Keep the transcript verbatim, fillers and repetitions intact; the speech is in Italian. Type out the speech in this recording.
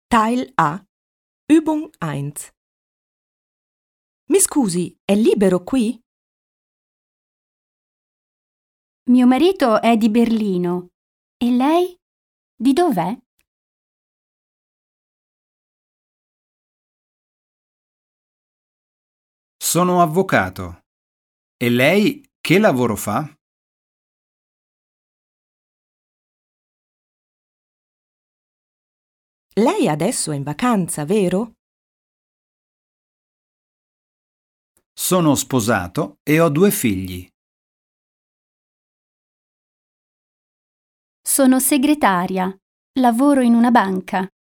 Teil A. Übung uno. Mi scusi, è libero qui? Mio marito è di Berlino. E lei? Di dov'è? Sono avvocato. E lei che lavoro fa? Lei adesso è in vacanza, vero? Sono sposato e ho due figli. Sono segretaria. Lavoro in una banca.